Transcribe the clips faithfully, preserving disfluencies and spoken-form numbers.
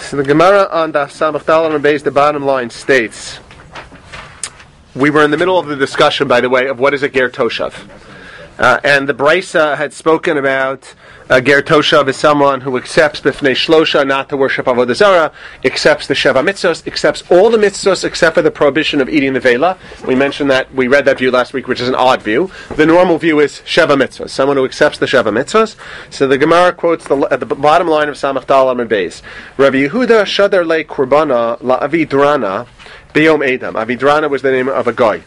So the Gemara on the Samach Dalar and Beis, the bottom line states, we were in the middle of the discussion, by the way, of what is a ger toshav. Uh, and the Brisa had spoken about a ger toshav is someone who accepts b'fnei shlosha not to worship avodah zarah, accepts the sheva mitzvos, accepts all the mitzvos except for the prohibition of eating the vela. We mentioned that, we read that view last week, which is an odd view. The normal view is sheva mitzvos, someone who accepts the sheva mitzvos. So the Gemara quotes the, at the bottom line of Samach Dalar and Beis, Rabbi Yehuda shadar le kurbana la avidrana b'yom edam. Avidrana was the name of a guy.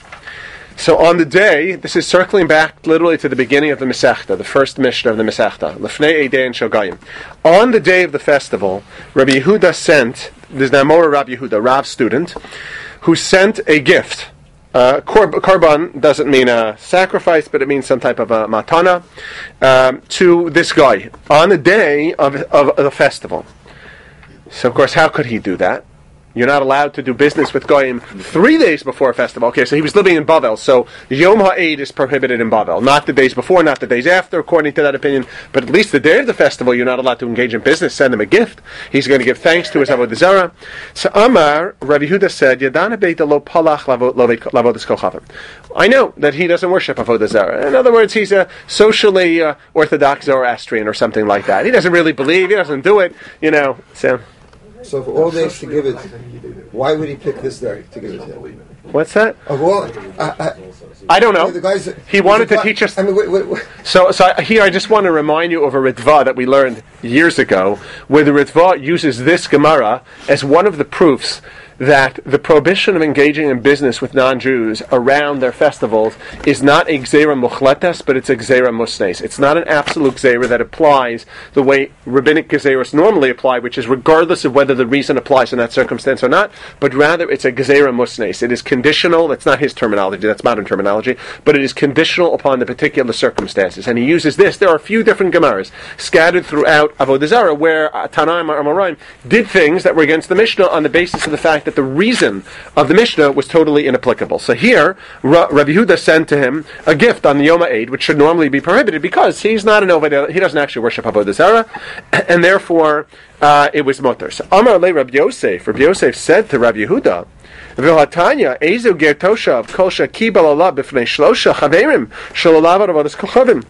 So on the day, this is circling back literally to the beginning of the Masechta, the first Mishnah of the Masechta, Lefnei Eidei and Shogayim. On the day of the festival, Rabbi Yehuda sent, there's now more Rabbi Yehuda, Rav's student, who sent a gift. Uh, korb, korban doesn't mean a sacrifice, but it means some type of a matana, um, to this guy on the day of, of, of the festival. So of course, how could he do that? You're not allowed to do business with Goyim three days before a festival. Okay, so he was living in Bavel, so Yom HaEid is prohibited in Bavel. Not the days before, not the days after, according to that opinion, but at least the day of the festival, you're not allowed to engage in business, send him a gift. He's going to give thanks to his Avodah Zarah. So Amar, Rabbi Yehuda said, Yadana beita lo palach lavodas kochavim. I know that he doesn't worship Avodah Zarah. In other words, he's a socially uh, orthodox Zoroastrian or something like that. He doesn't really believe, he doesn't do it, you know, so... So for all days to give it, why would he pick this day to give it to him? What's that? Of all, I, I, I don't know. The guys, he wanted to teach us... I mean, wait, wait, wait. So, so here I just want to remind you of a Ritva that we learned years ago, where the Ritva uses this Gemara as one of the proofs that the prohibition of engaging in business with non-Jews around their festivals is not a gzeira muchletes, but it's a gzeira musnes. It's not an absolute gzeira that applies the way rabbinic gezeiros normally apply, which is regardless of whether the reason applies in that circumstance or not, but rather it's a gzeira musnes. It is conditional, that's not his terminology, that's modern terminology, but it is conditional upon the particular circumstances. And he uses this. There are a few different Gemaras scattered throughout Avodah Zarah where uh, Tanaim or Amoraim did things that were against the Mishnah on the basis of the fact that the reason of the Mishnah was totally inapplicable. So here, Ra- Rabbi Yehuda sent to him a gift on the Yom HaEid, which should normally be prohibited because he's not an Oved, he doesn't actually worship Avodah Zarah, and therefore uh, it was mutter. So Amar le Rabbi Yosef, Rabbi Yosef said to Rabbi Yehuda, V'hatanya, Ezu ger toshav, kol shekibal Allah b'fnei shlosha chaverim, shalolav avodas kochavim.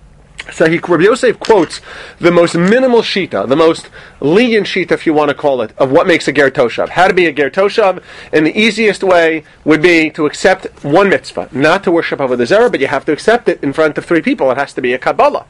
So he, Rabbi Yosef quotes the most minimal shita, the most lenient shita, if you want to call it, of what makes a ger toshav. How to be a ger toshav, and the easiest way would be to accept one mitzvah, not to worship Avodah Zarah, but you have to accept it in front of three people. It has to be a Kabbalah.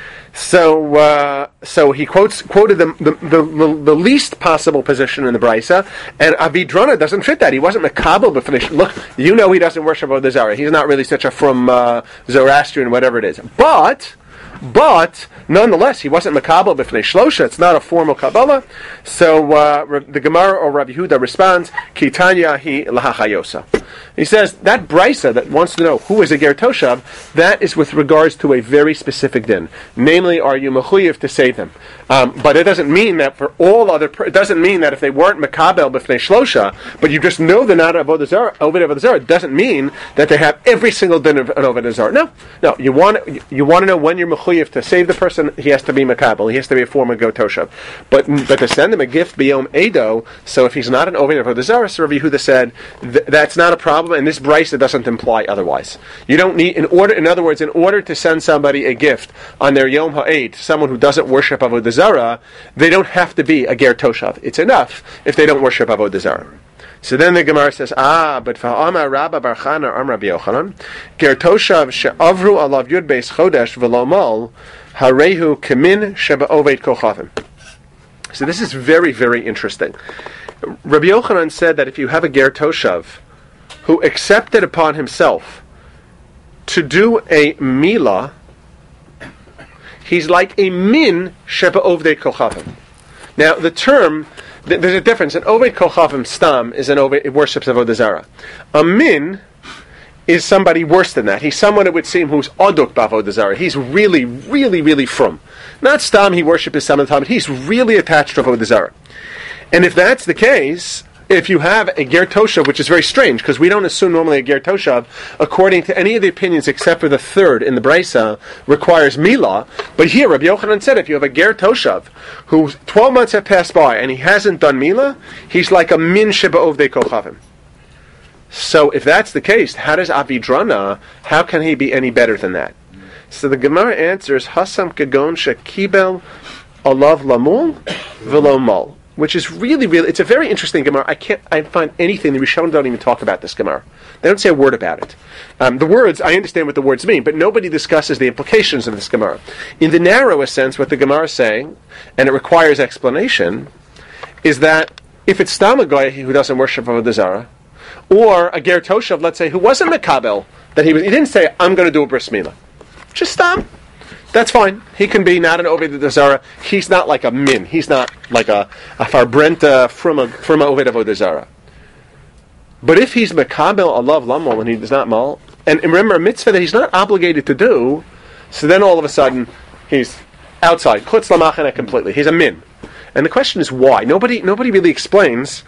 So, uh, so he quotes quoted the the, the the least possible position in the Brisa, and Avidrana doesn't fit that. He wasn't Makabel, but finished. Look, you know he doesn't worship Avodah Zarah. He's not really such a from uh, Zoroastrian, whatever it is, but. But nonetheless, he wasn't makabel b'fnei shlosha. It's not a formal kabbalah. So uh, the Gemara or Rabbi Yehuda responds, "Kitanya hi lahachayosa." He says that brisa that wants to know who is a ger toshav, that is with regards to a very specific din. Namely, are you mechuyev to save them? Um, but it doesn't mean that for all other. It doesn't mean that if they weren't makabel b'fnei shlosha, but you just know they're not avodah zarah, avodah zarah, it doesn't mean that they have every single din of an avodah zarah. No, no. You want you want to know when you're mechuyev to save the person, he has to be makabel. He has to be a former ger toshav. But but to send him a gift biyom edo, so if he's not an oved avodah zarah, so Rabbi Yehuda said th- that's not a problem. And this brisa doesn't imply otherwise. You don't need, in order, in other words, in order to send somebody a gift on their Yom HaEid, someone who doesn't worship Avodah Zarah, they don't have to be a ger toshav. It's enough if they don't worship Avodah Zarah. So then the Gemara says, ah, but fa'amar Rabba Bar Chana Am Rabbi Yochanan, ger toshav she'avru alav yud beis chodesh v'lo mal, harehu kemin she'ba'oved kochavim. So this is very, very interesting. Rabbi Yochanan said that if you have a ger toshav who accepted upon himself to do a milah, he's like a min sheba ovdei kochavim. Now, the term, th- there's a difference. An ovdei kochavim stam is an ovdei, it worships avodah zarah. A min is somebody worse than that. He's someone, it would seem, who's aduk b'avodah zarah. He's really, really, really from. Not stam, he worships some of the time, but he's really attached to avodah zarah. And if that's the case, if you have a ger toshav, which is very strange because we don't assume normally a ger toshav, according to any of the opinions except for the third in the Brisa, requires milah. But here, Rabbi Yochanan said, if you have a ger toshav who twelve months have passed by and he hasn't done milah, he's like a min sheba ovdei kochavim. So if that's the case, how does Avidrana, how can he be any better than that? So the Gemara answers, Hasam kagon shekibel alav lamul velo mal. Which is really, really, it's a very interesting Gemara. I can't, I find anything, the Rishonim don't even talk about this Gemara. They don't say a word about it. Um, the words, I understand what the words mean, but nobody discusses the implications of this Gemara. In the narrowest sense, what the Gemara is saying, and it requires explanation, is that if it's Stam a guy who doesn't worship Avodah Zarah, or a Ger Toshav, let's say, who wasn't Mekabel, that he was, he didn't say, I'm going to do a bris milah. Just Stam. That's fine. He can be not an Oved Zara. He's not like a min. He's not like a, a farbrenta from a from a Oved Avodah Zara. But if he's mekabel alav lamol and he does not mal, and remember a mitzvah that he's not obligated to do, so then all of a sudden he's outside chutz lamachana completely. He's a min. And the question is why? Nobody nobody really explains.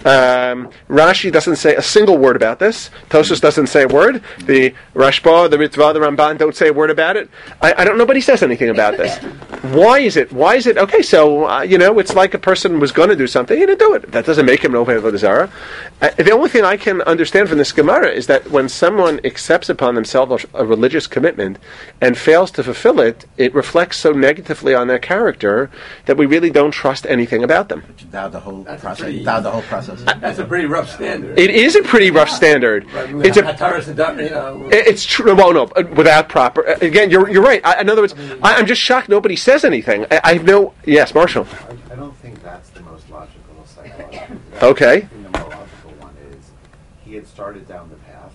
Um, Rashi doesn't say a single word about this. Tosfos doesn't say a word. The Rashba, the Ritva, the Ramban don't say a word about it. I, I don't. Nobody says anything about this. Why is it? Why is it? Okay, so uh, you know, it's like a person was going to do something, he didn't do it. That doesn't make him an Oved Avodah Zarah. Uh, the only thing I can understand from this Gemara is that when someone accepts upon themselves a religious commitment and fails to fulfill it, it reflects so negatively on their character that we really don't trust anything about them. Doubt the whole That's process. Pretty, doubt the whole process. That's a pretty rough standard. It is a pretty rough standard. Right, it's a. You know, it's true. Well, no, without proper. Again, you're you're right. I, in other words, I, I'm just shocked nobody says anything. I, I have no. Yes, Marshall. I, I don't think that's the most logical psychological. Okay. I think the more logical one is he had started down the path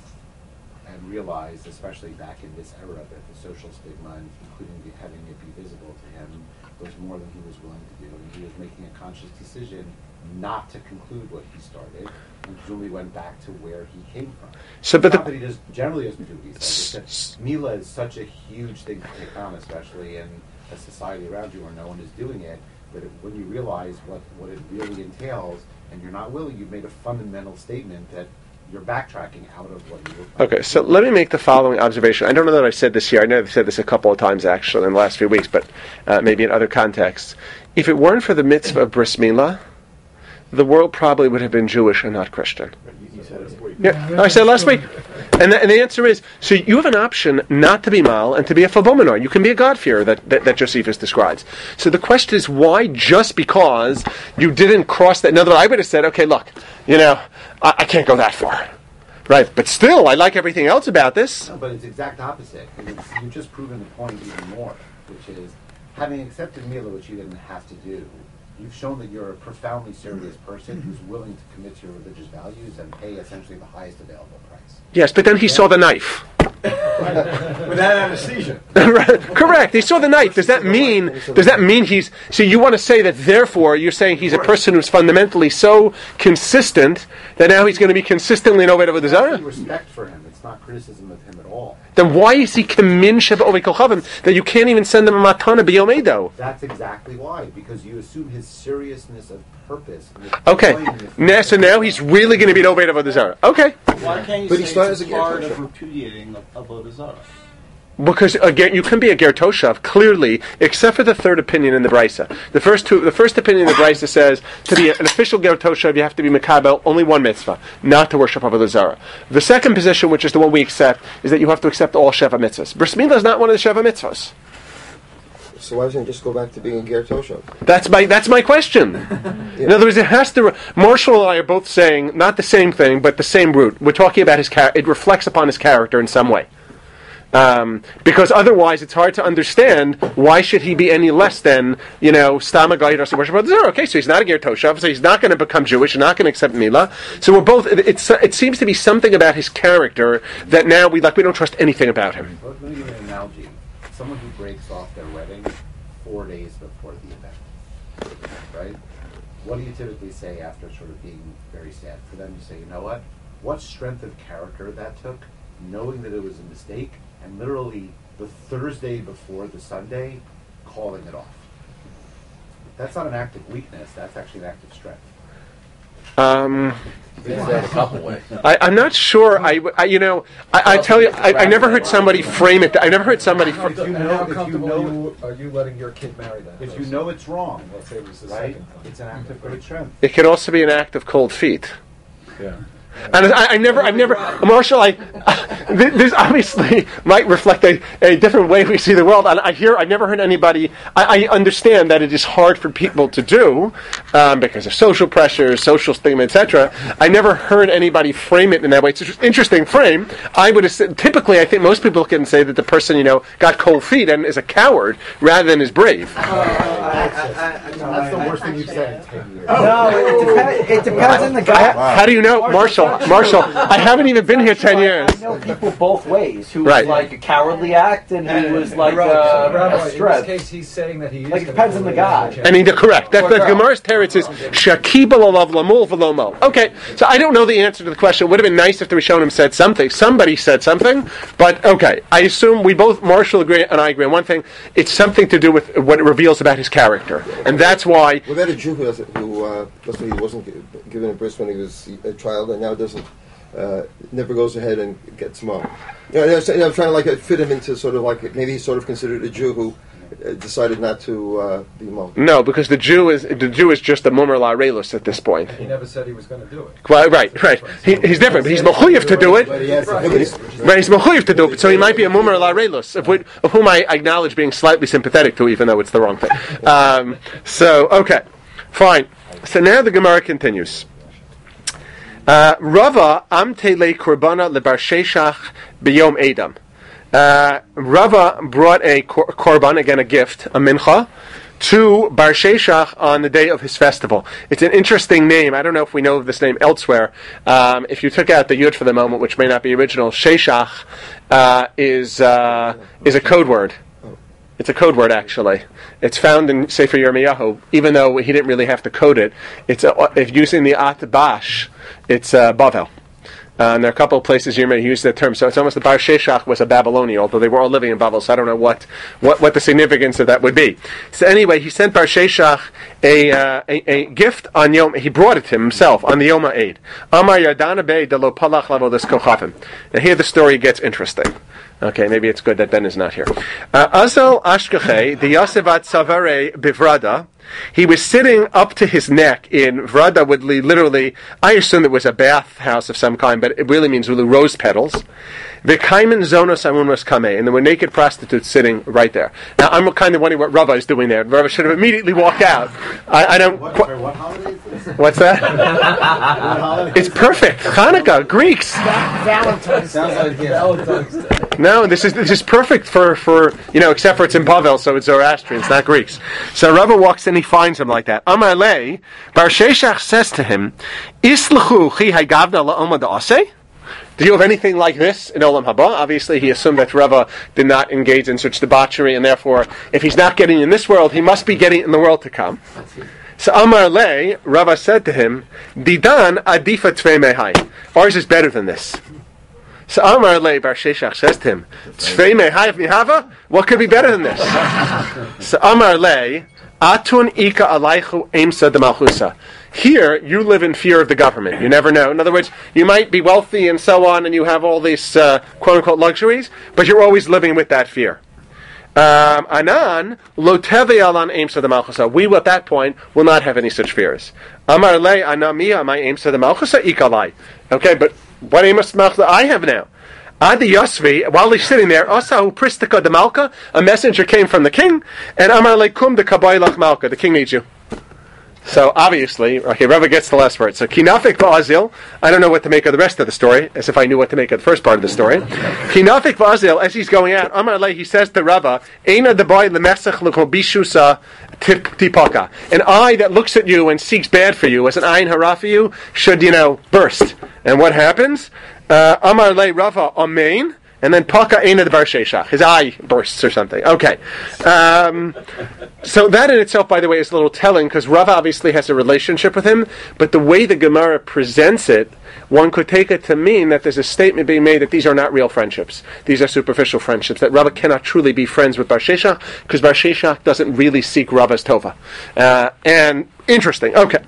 and realized, especially back in this era, that the social stigma, including the, having it be visible to him, was more than he was willing to do. And he was making a conscious decision not to conclude what he started, and presumably went back to where he came from. So, but not the, that he just generally doesn't do these things. Mila is such a huge thing to take on, especially in a society around you where no one is doing it. But it, when you realize what, what it really entails, and you're not willing, you've made a fundamental statement that you're backtracking out of what you were. Okay, so let me make the following observation. I don't know that I've said this here. I know I've said this a couple of times actually in the last few weeks, but uh, maybe in other contexts. If it weren't for the mitzvah of bris milah, the world probably would have been Jewish and not Christian. You said it last week. Yeah, I said last week. And the, and the answer is, so you have an option not to be mal and to be a Fabomenar. You can be a God-fearer that, that, that Josephus describes. So the question is, why just because you didn't cross that? In other words, I would have said, okay, look, you know, I, I can't go that far. Right, but still, I like everything else about this. No, but it's exact opposite. It's, you've just proven the point even more, which is, having accepted Mila, which you didn't have to do, you've shown that you're a profoundly serious person who's willing to commit to your religious values and pay essentially the highest available price. Yes, but then he yeah. saw the knife. Without anesthesia. Right. Correct. He saw the knife. Does that mean? Does that mean he's? So you want to say that? Therefore, you're saying he's a person who's fundamentally so consistent that now he's going to be consistently an Oved Avodah Zarah? Respect for him. It's not criticism of him at all. Then why is he kamin sheba ovei kochavim that you can't even send him a matana b'yom edo? That's exactly why, because you assume his seriousness of purpose. Okay, now, so now he's really going to be an Oved Avodah Zarah. Okay. Why can't you but say it's part of repudiating Avodah Zarah? Because again, you can be a ger toshav clearly, except for the third opinion in the Brisa. The first two, the first opinion in the Brisa says to be an official ger toshav, you have to be mekabel only one mitzvah, not to worship Avodah Zarah. The second position, which is the one we accept, is that you have to accept all sheva mitzvahs. Bris milah is not one of the sheva mitzvahs. So why doesn't he just go back to being a ger toshav? That's my that's my question. Yeah. In other words, it has to. Marshall and I are both saying not the same thing, but the same root. We're talking about his character. It reflects upon his character in some way. Um, because otherwise, it's hard to understand why should he be any less than, you know, Stam a guy who doesn't worship Avodah Zarah. Okay, so he's not a ger toshav, so he's not going to become Jewish, he's not going to accept milah. So we're both. It, it's, it seems to be something about his character that now we like. We don't trust anything about him. Let me give you an analogy. Someone who breaks off their wedding four days before the event, right? What do you typically say after sort of being very sad? For them, you say, you know what? What strength of character that took, knowing that it was a mistake, and literally the Thursday before the Sunday, calling it off. That's not an act of weakness, that's actually an act of strength. Um, a couple ways. I, I'm not sure. I, I you know, I, I tell you, I, I never heard somebody frame it. I never heard somebody. Fr- If you And know, how if you comfortable know, are you, are you letting your kid marry that if you person? know it's wrong, Let's say it was the right? second time. It's an act of great strength. it could also be an act of cold feet. Yeah. And I, I never, I've never, Marshall, I, th- this obviously might reflect a, a different way we see the world. And I hear, I've never heard anybody, I, I understand that it is hard for people to do um, because of social pressures, social stigma, et cetera. I never heard anybody frame it in that way. It's an interesting frame. I would have said, typically, I think most people can say that the person, you know, got cold feet and is a coward rather than is brave. That's the worst thing you've said in ten years. No, it depends, it depends on the guy. How do you know, Marshall? Marshall, I haven't even been here ten years. I know people both ways. Who Right. was like a cowardly act and who was like Rabbi, uh, Rabbi, a in this strength. case, he's saying that he is Like, it gonna depends do on the it. guy. And he, correct. That's the Gemara's teretz is shakiba lalav lamul v'lomo. Okay, so I don't know the answer to the question. It would have been nice if the Rishonim said something. Somebody said something, but okay. I assume we both, Marshall agree and I agree on one thing. It's something to do with what it reveals about his character, and that's why. What about a Jew who, has, who uh, let's say he wasn't gi- given a bris when he was a child and now doesn't, uh, never goes ahead and gets married? You know, I'm saying- I'm trying to like uh, fit him into sort of like maybe he's sort of considered a Jew who uh, decided not to uh, be married. No, because the Jew is the Jew is just a mumar la'arelus at this point. He never said he was going to do it. Well, right, right. He, he's different, but he's mechuyev to do it. But he has Right, he's mechuyev to do it, so he might be a mumar la'arelus, of, which- of whom I acknowledge being slightly sympathetic to, even though it's the wrong thing. Um, so, okay, fine. So now the Gemara continues. Uh, Rava amtele kurbana lebar sheshach b'yom edam. Uh, Rava brought a kor- korban, again a gift, a mincha, to Bar Sheshach on the day of his festival. It's an interesting name. I don't know if we know of this name elsewhere. Um, if you took out the yud for the moment, which may not be original, Sheshach uh, is uh, is a code word. It's a code word, actually. It's found in Sefer Yirmiyahu, even though he didn't really have to code it. It's a, if using the Atbash, it's uh, Bavel. Uh, and there are a couple of places you may use that term. So it's almost the Bar Sheshach was a Babylonian, although they were all living in Babel, so I don't know what, what, what the significance of that would be. So anyway, he sent Bar Sheshach a, uh, a, a gift on Yom, he brought it to himself on the Yom HaEid. Amar Yardana Bey de lo palach lavodas kochavim. Now here the story gets interesting. Okay, maybe it's good that Ben is not here. Azal Ashkache, the Yosevat Savare Bivrada, he was sitting up to his neck in Vrada, would literally, I assume it was a bathhouse of some kind, but it really means really rose petals. V'kaimen zonos amunos kameh, and there were naked prostitutes sitting right there. Now, I'm kind of wondering what Rava is doing there. Rava should have immediately walked out. I, I don't... What, qu- for what holiday is this? What's that? What holiday? It's perfect. Hanukkah, Greeks. Valentine's Sounds like yeah. No, this is this is perfect for, for you know, except for it's in Bavel, so it's Zoroastrians, not Greeks. So Rava walks in, he finds him like that. Amar lei, Bar Sheshach says to him, Isluchu chi hagavna la'oma da'aseh? Do you have anything like this in Olam Haba? Obviously, he assumed that Rava did not engage in such debauchery, and therefore, if he's not getting in this world, he must be getting in the world to come. So Amar lei, Rava said to him, Didan adifa tvei mehai. Ours is better than this. So Amar lei, Bar Sheshach says to him, Tvei mehai mihava? What could be better than this? So Amar lei, Atun ika alaychu emsa de malchusa. Here, you live in fear of the government. You never know. In other words, you might be wealthy and so on, and you have all these uh, quote-unquote luxuries, but you're always living with that fear. Um, Anan, lo teve alan emsa de malchusa. We, at that point, will not have any such fears. Amar le anamia my emsa de malchusa ikalai. Okay, but what emas malchusa I have now? Adi Yosvi, while he's sitting there, Asahu Pristika de Malka, a messenger came from the king, and Amar Leikum de Kabaylach Malka, the king needs you. So obviously, okay, Rava gets the last word. So Kinafik Ba'azil, I don't know what to make of the rest of the story, as if I knew what to make of the first part of the story. Kinafik Ba'azil, as he's going out, Amar Lei, he says to Rava, Eina de boy lemesach l'kobishusa tipaka. An eye that looks at you and seeks bad for you, as an ayin hara for you, should, you know, burst. And what happens? Uh, Amar Lei Rava Amen, and then Paka Eina de Bar Sheshach. His eye bursts or something. Okay. Um, so that in itself, by the way, is a little telling, because Rava obviously has a relationship with him, but the way the Gemara presents it, one could take it to mean that there's a statement being made that these are not real friendships. These are superficial friendships, that Rava cannot truly be friends with Bar Sheshach, because Bar Sheshach doesn't really seek Rava's tova. Uh, and interesting. Okay.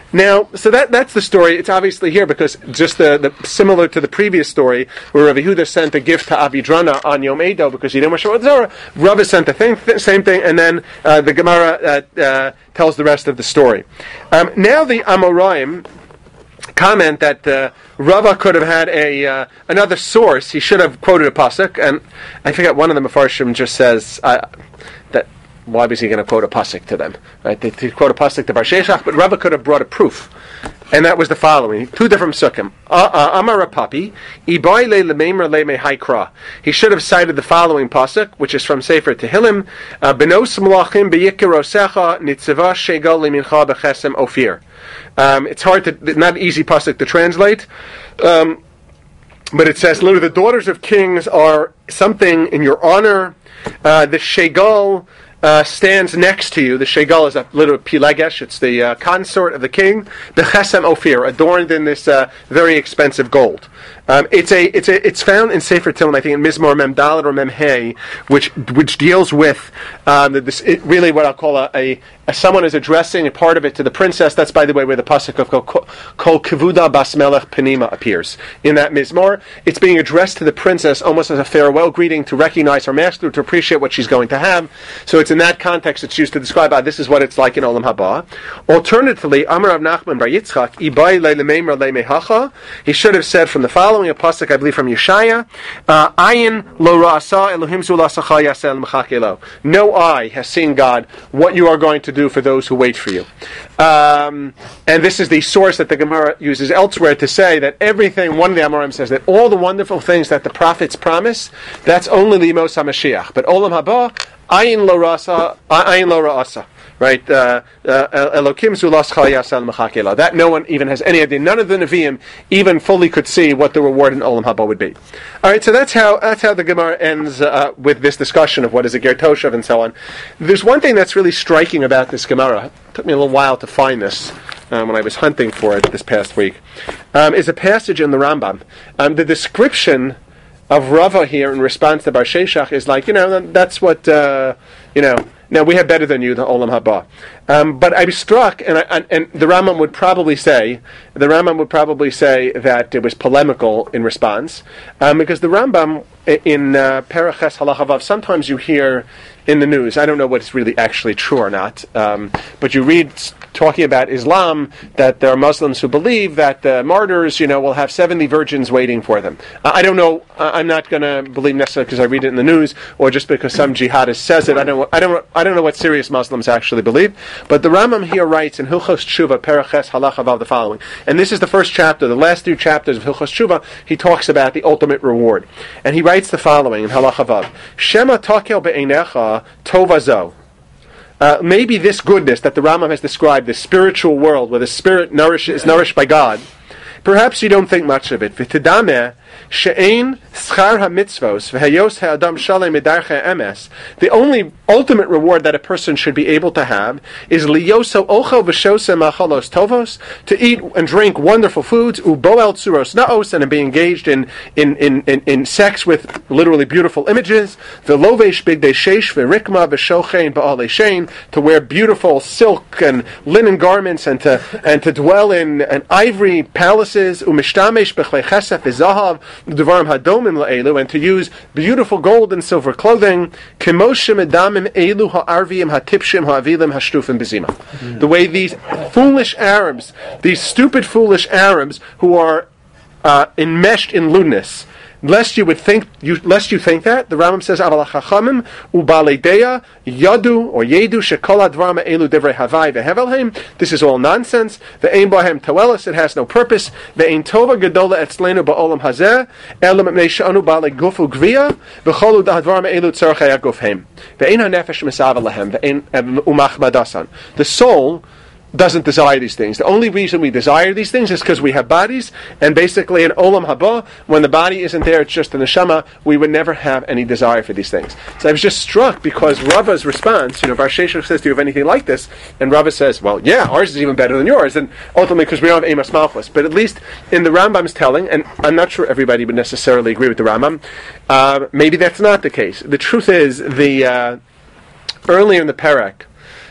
Now, so that that's the story. It's obviously here because just the, the similar to the previous story where Rav Yehuda sent a gift to Abidrana on Yom Edo because he didn't want to show Zorah. Rava sent the thing, th- same thing, and then uh, the Gemara uh, uh, tells the rest of the story. Um, now the Amoraim comment that uh, Rava could have had a uh, another source. He should have quoted a pasuk, and I forget one of the Mefarshim just says uh, that. Why was he going to quote a pasuk to them? Right? They, they quote a pasuk to Bar Sheshach, but Rava could have brought a proof, and that was the following: two different psukim. Amar Papi, Ibai le lemeimra le me haikra. He should have cited the following pasuk, which is from Sefer Tehillim: Benos malachim beyikirosecha nitzava shegal lemincha bechesem ofir. It's hard to, not easy pasuk to translate. Um, But it says, literally, the daughters of kings are something in your honor. Uh, the shegal uh, stands next to you. The shegal is a little pilegesh. It's the uh, consort of the king. The chesem ophir, adorned in this uh, very expensive gold. Um, it's a it's a it's found in Sefer Tehillim, I think in Mizmor Mem Dalet or Mem Hey, which which deals with um, the, this it, really what I'll call a, a, a someone is addressing a part of it to the princess. That's, by the way, where the pasuk of Kol Kevuda Bas Melech Penima appears in that Mizmor. It's being addressed to the princess almost as a farewell greeting to recognize her master, to appreciate what she's going to have. So it's in that context it's used to describe ah, this is what it's like in Olam Haba. Alternatively, Amar Rav Nachman Bar Yitzchak Ibai le lemeimra le mehacha. He should have said from the following a pasuk, I believe from Yeshaya, uh, Ayin lo ra'asa Elohim zu lasacha yasel mechakelo. No eye has seen God, what you are going to do for those who wait for you. Um, and this is the source that the Gemara uses elsewhere to say that everything, one of the Amorim says that all the wonderful things that the prophets promise, that's only Limos HaMashiach. But Olam Haba, Ayin lo ra'asa, Ayin lo ra'asa. Right, uh, uh, Elokim zulascha yasel mechakela. That no one even has any idea. None of the Nevi'im even fully could see what the reward in Olam Haba would be. All right, so that's how that's how the Gemara ends uh, with this discussion of what is a ger toshav and so on. There's one thing that's really striking about this Gemara. It took me a little while to find this um, when I was hunting for it this past week. Um, is a passage in the Rambam. Um, the description of Rava here in response to Bar Sheshach is like, you know, that's what uh, you know. Now, we have better than you, the Olam Haba. Um, but I was struck, and, I, and, and the Rambam would probably say, the Rambam would probably say that it was polemical in response, um, because the Rambam in uh, Paraches Halacha Vav, sometimes you hear in the news, I don't know what's really actually true or not, um, but you read talking about Islam, that there are Muslims who believe that the martyrs, you know, will have seventy virgins waiting for them. Uh, I don't know, uh, I'm not going to believe necessarily because I read it in the news, or just because some jihadist says it. I don't I don't, I don't know what serious Muslims actually believe. But the Rambam here writes in Hilchos Tshuva, Paraches Halacha Vav, the following. And this is the first chapter, the last two chapters of Hilchos Tshuva, he talks about the ultimate reward. And he writes the following in Halacha Vav. Shema takel be'einecha tovazo. Uh, maybe this goodness that the Rambam has described, this spiritual world where the spirit nourished, is nourished by God, perhaps you don't think much of it. V'tidameh she'ein schar ha-mitzvos v'hayos ha'adam shalei medarche emes. The only ultimate reward that a person should be able to have is liyoso ochel v'shose machalos tovos, to eat and drink wonderful foods, uboel tzuros naos, and to be engaged in in, in, in in sex with literally beautiful images, v'lovesh bigdei sheish v'rikma v'shochein ba'alei shein, to wear beautiful silk and linen garments, and to and to dwell in an ivory palaces, umishtamesh b'chlei chesef v'zahav Devarim hadomim la'elu, and to use beautiful gold and silver clothing, kimoshim edamim elu ha'arvim hatipshim ha'avilim hashtufim bezima. The way these foolish Arabs, these stupid foolish Arabs who are uh, enmeshed in lewdness, lest you would think, you, lest you think that, the Rambam says, "Aval hachachamim ubaledeya yadu or yedu shekol hadvarim elu divrei havai vehevelheim." This is all nonsense. Ve'ein bohem toelis. It has no purpose. Ve'ein tova gedola etzlenu ba'olam hazeh elam mei she'anu ba'alei gufu gvia v'cholu da'hadvarim elu tzarchei hagufheim ve'ein hanefesh misava lahem ve'ein umachmadasan. The soul doesn't desire these things. The only reason we desire these things is because we have bodies, and basically in Olam Haba, when the body isn't there, it's just the neshama, we would never have any desire for these things. So I was just struck because Rava's response, you know, Bar Sheshach says, do you have anything like this? And Rava says, well, yeah, ours is even better than yours, and ultimately because we don't have Amos Malchus. But at least in the Rambam's telling, and I'm not sure everybody would necessarily agree with the Rambam, uh, maybe that's not the case. The truth is, the uh, earlier in the Perek, uh,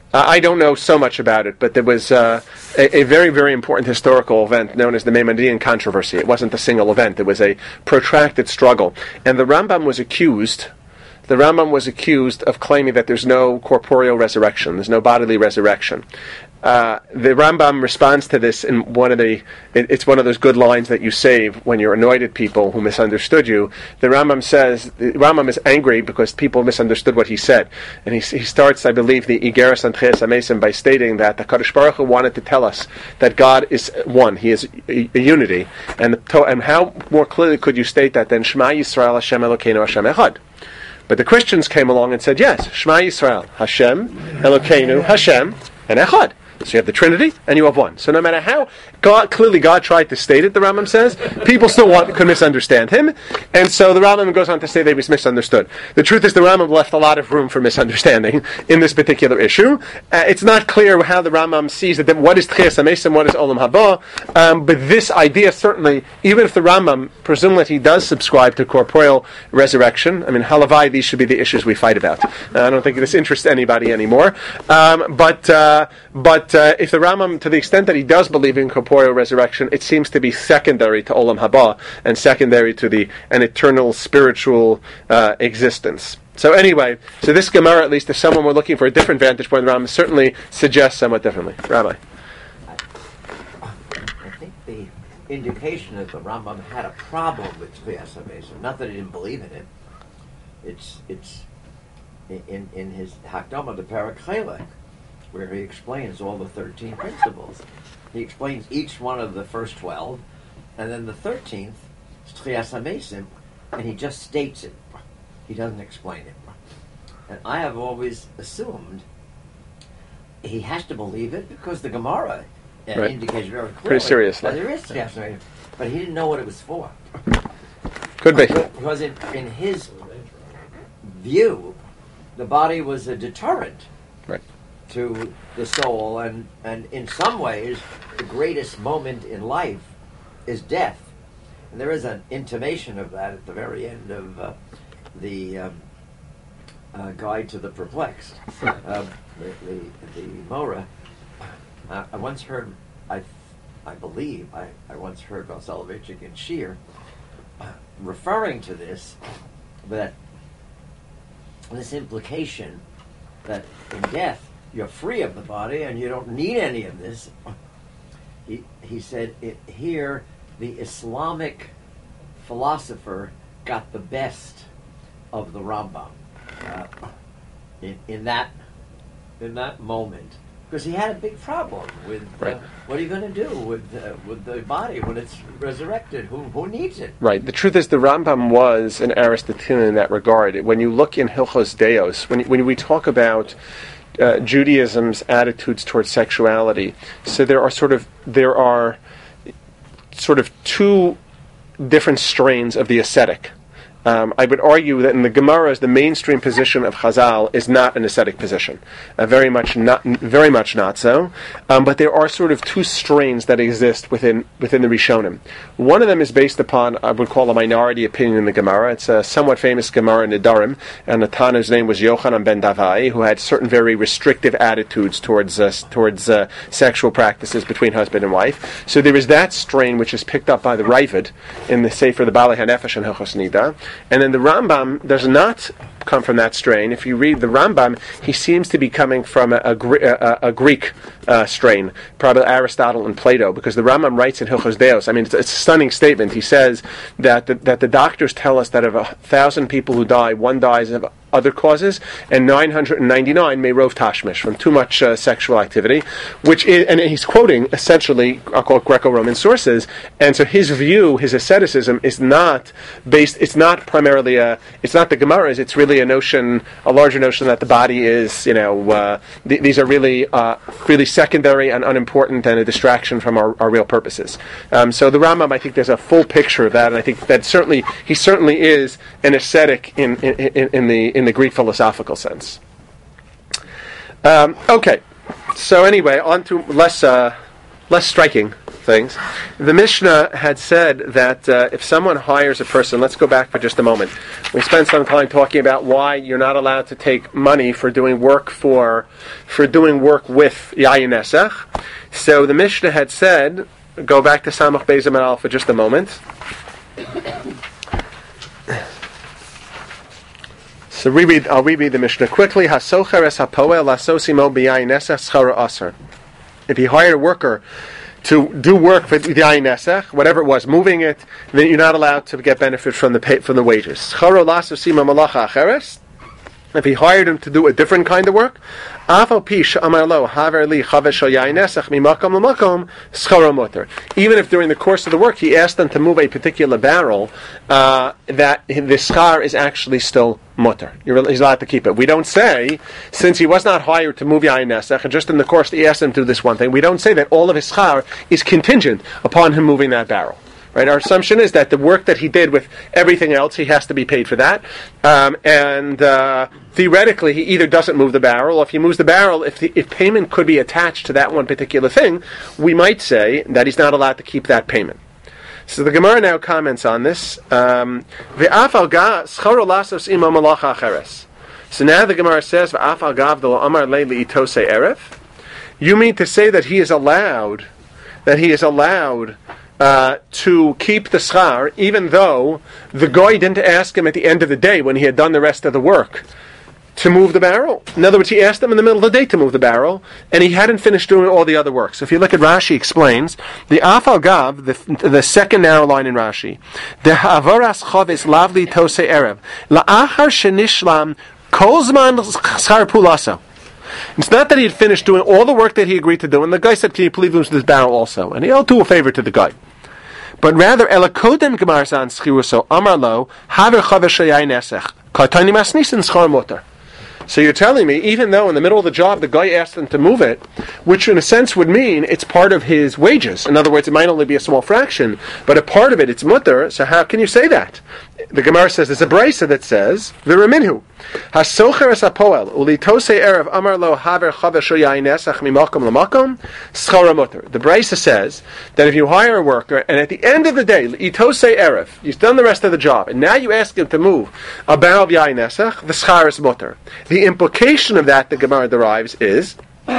Uh, I don't know so much about it, but there was uh, a, a very, very important historical event known as the Maimonidean controversy. It wasn't a single event. It was a protracted struggle. And the Rambam was accused, the Rambam was accused of claiming that there's no corporeal resurrection, there's no bodily resurrection. Uh, the Rambam responds to this in one of the, it, it's one of those good lines that you save when you're annoyed at people who misunderstood you. The Rambam says, the Rambam is angry because people misunderstood what he said. And he, he starts, I believe, the Igeres Antches Amesim by stating that the Kadosh Baruch Hu wanted to tell us that God is one, He is a, a unity. And, the, and how more clearly could you state that than Shema Yisrael Hashem Elokeinu Hashem Echad? But the Christians came along and said, yes, Shema Yisrael, Hashem, Elokeinu, Hashem, and Echad. So you have the Trinity, and you have one. So no matter how God, clearly God tried to state it, the Rambam says, people still want, could misunderstand him. And so the Rambam goes on to say they was misunderstood. The truth is the Rambam left a lot of room for misunderstanding in this particular issue. Uh, it's not clear how the Rambam sees that what is Tchias HaMesim, what is Olam Haba. Um, but this idea certainly, even if the Rambam, presumably he does subscribe to corporeal resurrection, I mean, halavai, these should be the issues we fight about. Uh, I don't think this interests anybody anymore. Um, but, uh, but, Uh, if the Rambam, to the extent that he does believe in corporeal resurrection, it seems to be secondary to Olam Haba and secondary to the an eternal spiritual uh, existence. So anyway, so this Gemara, at least if someone were looking for a different vantage point, the Rambam certainly suggests somewhat differently. Rabbi? I think the indication that the Rambam had a problem with Tchias HaMesim, not that he didn't believe in it, it's, it's in, in his Hakdama to Perek Chelek, where he explains all the thirteen principles. He explains each one of the first twelve, and then the thirteenth is Tchias HaMesim, and he just states it. He doesn't explain it. And I have always assumed he has to believe it because the Gemara uh, right. indicates very clearly pretty seriously that there is Tchias HaMesim, but he didn't know what it was for. Could be. Because in, in his view, the body was a deterrent Right. to the soul, and, and in some ways the greatest moment in life is death, and there is an intimation of that at the very end of uh, the um, uh, Guide to the Perplexed, uh, the, the, the Mora. Uh, I once heard, I I believe I, I once heard Val Soloveitchik in Shir uh, referring to this, that this implication that in death you're free of the body and you don't need any of this. He, he said it, here the Islamic philosopher got the best of the Rambam uh, in, in that in that moment, because he had a big problem with uh, right. what are you going to do with uh, with the body when it's resurrected? Who who needs it? Right. The truth is, the Rambam was an Aristotelian in that regard. When you look in Hilchos Deos, when when we talk about uh, Judaism's attitudes towards sexuality, so there are sort of there are sort of two different strains of the ascetic. Um, I would argue that in the Gemaras, the mainstream position of Chazal is not an ascetic position, uh, very much not, very much not so. Um, but there are sort of two strains that exist within within the Rishonim. One of them is based upon, I would call, a minority opinion in the Gemara. It's a somewhat famous Gemara in Nedarim, and the Tana's name was Yochanan ben Davai, who had certain very restrictive attitudes towards uh, towards uh, sexual practices between husband and wife. So there is that strain which is picked up by the Ravid in the Sefer the Balei HaNefesh and Hilchos Nida. And then the Rambam does not come from that strain. If you read the Rambam, he seems to be coming from a, a, a, a Greek uh, strain, probably Aristotle and Plato, because the Rambam writes in Hilchos Deos, I mean, it's, it's a stunning statement. He says that the, that the doctors tell us that of a thousand people who die, one dies of other causes, and nine hundred ninety-nine may rove tashmish, from too much uh, sexual activity, which is, and he's quoting essentially, I'll call it Greco-Roman sources, and so his view, his asceticism is not based, it's not primarily a, it's not the Gemaras, it's really a notion, a larger notion that the body is, you know, uh, th- these are really, uh, really secondary and unimportant and a distraction from our, our real purposes. Um, so the Rambam, I think there's a full picture of that, and I think that certainly, he certainly is an ascetic in, in, in, in the in the Greek philosophical sense. Um, okay, so anyway, on to less uh, less striking things. The Mishnah had said that uh, if someone hires a person, let's go back for just a moment. We spent some time talking about why you're not allowed to take money for doing work for for doing work with Yayin Nesach. So the Mishnah had said, go back to Samach Beis Amud Aleph for just a moment. So reread, I'll reread the Mishnah quickly. Hasocher es hapoel lasosimo b'yayin nesach schara aser. If he hired a worker to do work for the yayin nesach, whatever it was, moving it, then you're not allowed to get benefit from the pay, from the wages. Schara lasosimo malacha acheres. If he hired him to do a different kind of work, even if during the course of the work he asked them to move a particular barrel, uh, that the schar is actually still mutter. He's allowed to keep it. We don't say, since he was not hired to move yayin nesach, and just in the course he asked him to do this one thing, we don't say that all of his schar is contingent upon him moving that barrel. Right? Our assumption is that the work that he did with everything else, he has to be paid for that. Um, and uh, theoretically, he either doesn't move the barrel, or if he moves the barrel, if, the, if payment could be attached to that one particular thing, we might say that he's not allowed to keep that payment. So the Gemara now comments on this. Um, so now the Gemara says, you mean to say that he is allowed, that he is allowed Uh, to keep the schar, even though the guy didn't ask him at the end of the day when he had done the rest of the work to move the barrel. In other words, he asked him in the middle of the day to move the barrel, and he hadn't finished doing all the other work. So if you look at Rashi, explains the afal gav, the, the second narrow line in Rashi, the havaras chavis lavli tose erev la'achar shenishlam kol zman schar pulaso. It's not that he had finished doing all the work that he agreed to do, and the guy said, "Can you please lose this barrel also?" And he'll do a favor to the guy. But rather, elakodem gemarzan schiruso amarlo haver chavesh yayin nesach katani masnisin schar motor. So you're telling me, even though in the middle of the job the guy asked him to move it, which in a sense would mean it's part of his wages. In other words, it might only be a small fraction, but a part of it, it's mutter. So how can you say that? The Gemara says there's a brisa that says v'reminhu hasocher es hapoel ulitose erev amar lo haver chavesh yayin nesach mimakom lamakom schara mutter. The brisa says that if you hire a worker and at the end of the day itose erev, you've done the rest of the job, and now you ask him to move a barrel of yayin nesach, the schar is mutter. The implication of that the Gemara derives is,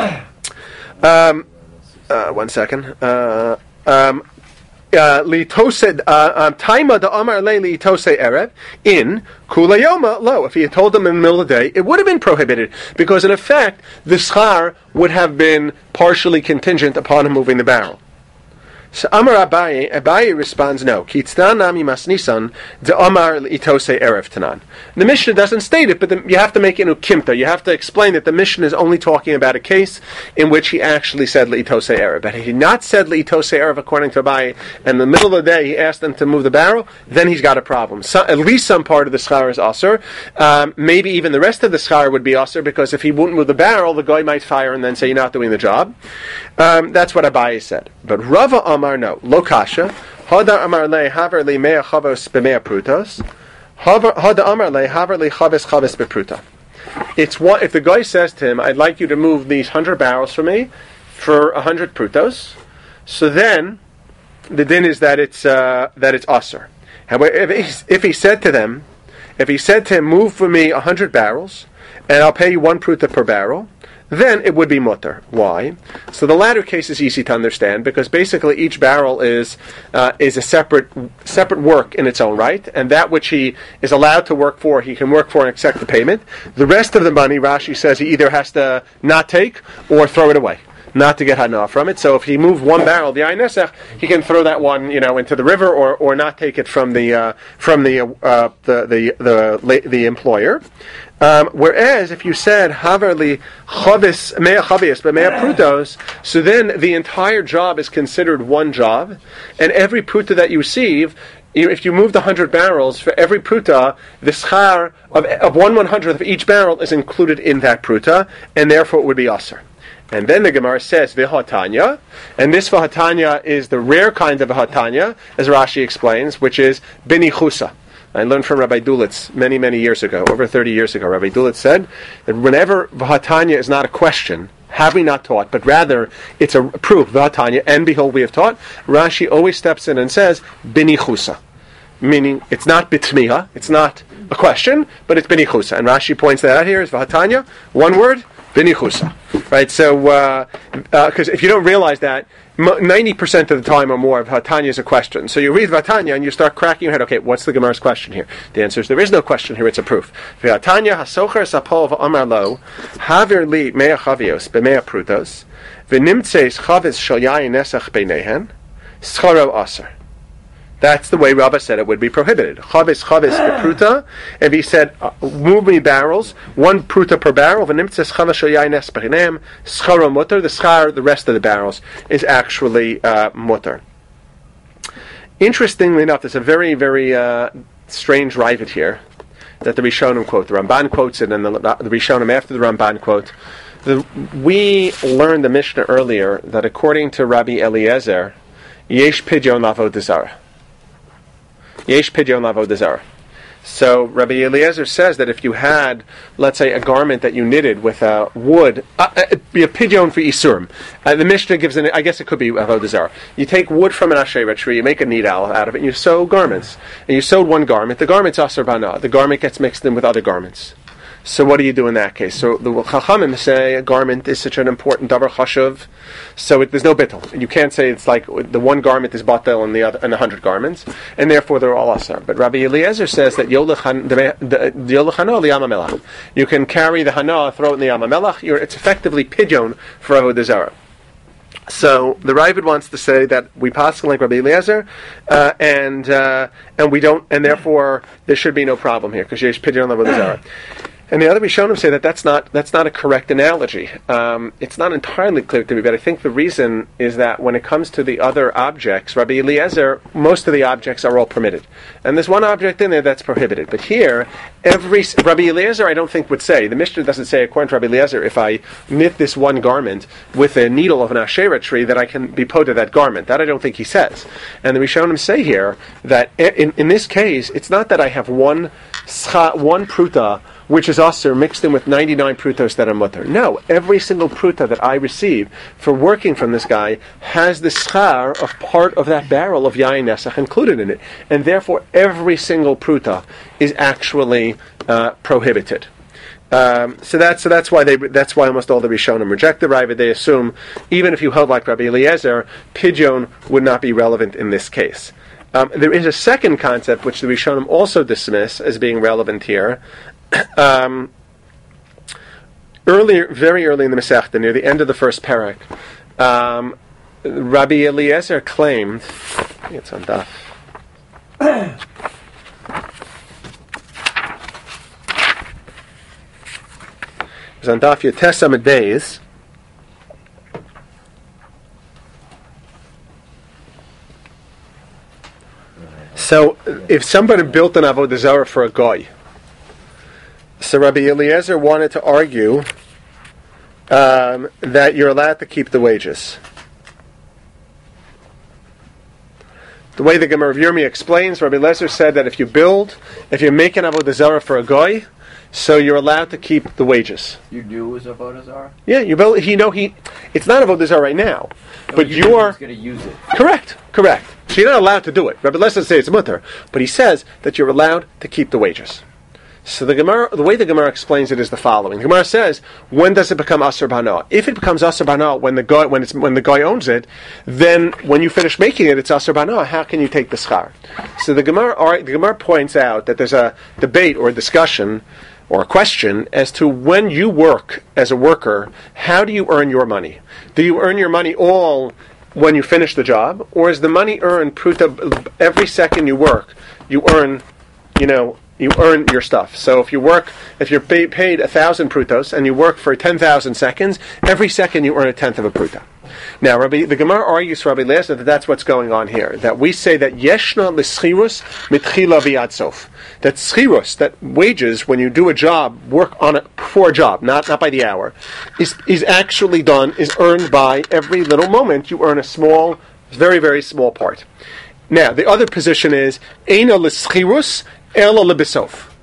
um, uh, one second, uh, um, Litosed Taima da Amar Le Litose Erev in Kulayoma Lo. If he had told them in the middle of the day, it would have been prohibited because in effect the schar would have been partially contingent upon him moving the barrel. So Amar Abaye, Abaye responds, no. Kitznan nami masnisan de Amar itose erev tanan. The Mishnah doesn't state it, but the, you have to make it ukimta. You have to explain that the Mishnah is only talking about a case in which he actually said leitose erev. But if he not said leitose erev according to Abaye, and in the middle of the day he asked them to move the barrel, then he's got a problem. So, at least some part of the schar is aser. Um, maybe even the rest of the schar would be aser, because if he wouldn't move the barrel, the guy might fire and then say you're not doing the job. Um, that's what Abaye said. But Rava Amar no. Lo kasha. Hada Amar le haver li mea chavos b'mea prutos. Hada Amar le haver li chaves chaves b'pruta. It's what if the guy says to him, "I'd like you to move these hundred barrels for me for a hundred prutos." So then the din is that it's uh, that it's aser. However, if he, if he said to them, if he said to him, "Move for me a hundred barrels, and I'll pay you one pruta per barrel," then it would be mutter. Why? So the latter case is easy to understand because basically each barrel is uh, is a separate separate work in its own right, and that which he is allowed to work for, he can work for and accept the payment. The rest of the money, Rashi says, he either has to not take or throw it away, not to get hana from it. So if he moved one barrel, the yayin nesach, he can throw that one, you know, into the river or, or not take it from the uh, from the, uh, the the the the the employer. Um, whereas if you said haverli chavis mea chavias but mea prutos, so then the entire job is considered one job, and every pruta that you receive, you, if you moved a hundred barrels, for every pruta, the schar of, of one one hundredth of each barrel is included in that pruta, and therefore it would be aser. And then the Gemara says v'hatanya, and this v'hatanya is the rare kind of v'hatanya, as Rashi explains, which is binichusa. I learned from Rabbi Dulitz many, many years ago, over thirty years ago. Rabbi Dulitz said that whenever v'hatanya is not a question, have we not taught, but rather it's a proof, v'hatanya, and behold we have taught, Rashi always steps in and says, binichusa. Meaning, it's not bitmiha, it's not a question, but it's binichusa. And Rashi points that out here as v'hatanya, one word, binichusa. Right, so, because uh, uh, if you don't realize that, ninety percent of the time or more of Vatanya is a question. So you read Vatanya and you start cracking your head, okay, what's the Gemara's question here? The answer is there is no question here, it's a proof. Vatanya hasocher sapol v'amar lo, havir li mea chavios b'mea prutos, v'nimtzeis chavis shal yayin nesach beinehen, scharo aser. That's the way Rabbah said it would be prohibited. Chavis, chavis, pruta. If he said, uh, move me barrels, one pruta per barrel, v'nimtzes chavis shal yayin nesach beinehen, scharo mutter, the schar, the rest of the barrels, is actually uh, mutter. Interestingly enough, there's a very, very uh, strange rivet here that the Rishonim quote. The Ramban quotes it, and the, the Rishonim after the Ramban quote. The, we learned the Mishnah earlier that according to Rabbi Eliezer, yesh pidyon avodah zarah. Yesh pidyon avodah zarah. So Rabbi Eliezer says that if you had, let's say, a garment that you knitted with uh, wood, uh, it'd be a pidyon for isurim. Uh, the Mishnah gives an, I guess it could be avodah zarah. You take wood from an asherah tree, you make a needle out of it, and you sew garments. And you sewed one garment. The garment's aser bana. The garment gets mixed in with other garments. So what do you do in that case? So the Chachamim say a garment is such an important davar chashuv, so it, there's no bittul. You can't say it's like the one garment is batel and the other and a hundred garments, and therefore they're all asar. But Rabbi Eliezer says that yolechan yolechano liyam hamelach. You can carry the hana, throw it in the yam hamelach. It's effectively pidyon for avodah zarah. So the Ravid wants to say that we pass like Rabbi Eliezer, uh, and uh, and we don't, and therefore there should be no problem here because yesh pidyon avodah zarah. And the other Rishonim say that that's not that's not a correct analogy. Um, it's not entirely clear to me, but I think the reason is that when it comes to the other objects, Rabbi Eliezer, most of the objects are all permitted, and there's one object in there that's prohibited. But here, every Rabbi Eliezer, I don't think would say, the Mishnah doesn't say, according to Rabbi Eliezer, if I knit this one garment with a needle of an asherah tree, that I can be put to that garment. That I don't think he says. And the Rishonim say here that in, in this case, it's not that I have one one pruta which is aser mixed in with ninety-nine prutos that are mutter. No, every single pruta that I receive for working from this guy has the schar of part of that barrel of yayin nesach included in it, and therefore every single pruta is actually uh, prohibited. Um, so that's so that's why they that's why almost all the Rishonim reject the Ravid. They assume even if you held like Rabbi Eliezer, pidyon would not be relevant in this case. Um, there is a second concept which the Rishonim also dismiss as being relevant here. Um, earlier, very early in the Masechta, near the end of the first parak, um, Rabbi Eliezer claimed. I think it's on Daf. It's on Daf Yotes Amud Beis. So, if somebody built an avodah zarah for a goy, so Rabbi Eliezer wanted to argue um, that you're allowed to keep the wages. The way the Gemara of Yirmi explains, Rabbi Eliezer said that if you build, if you make an avodah zarah for a goy, so you're allowed to keep the wages. You knew it was avodah zarah? Yeah, you build. You know, he. It's not avodah zarah right now, no, but you you're going to use it. Correct, correct. So you're not allowed to do it. Rabbi Eliezer says it's mutter, but he says that you're allowed to keep the wages. So the Gemara, the way the Gemara explains it is the following: the Gemara says, when does it become aser bana? If it becomes aser bana when the guy when it's when the guy owns it, then when you finish making it, it's aser bana. How can you take the schar? So the Gemara, the Gemara points out that there's a debate or a discussion or a question as to when you work as a worker, how do you earn your money? Do you earn your money all when you finish the job, or is the money earned pruta every second you work? You earn, you know. You earn your stuff. So if you work, if you're pay, paid a thousand prutos and you work for ten thousand seconds, every second you earn a tenth of a pruta. Now, Rabbi, the Gemara argues for Rabbi Eliezer that that's what's going on here. That we say that yeshna l'schirus mitchila v'ad sof. That schirus, that wages, when you do a job, work on it for a job, not not by the hour, is is actually done, is earned by every little moment. You earn a small, very very small part. Now, the other position is eina l'schirus. Ela lebisof.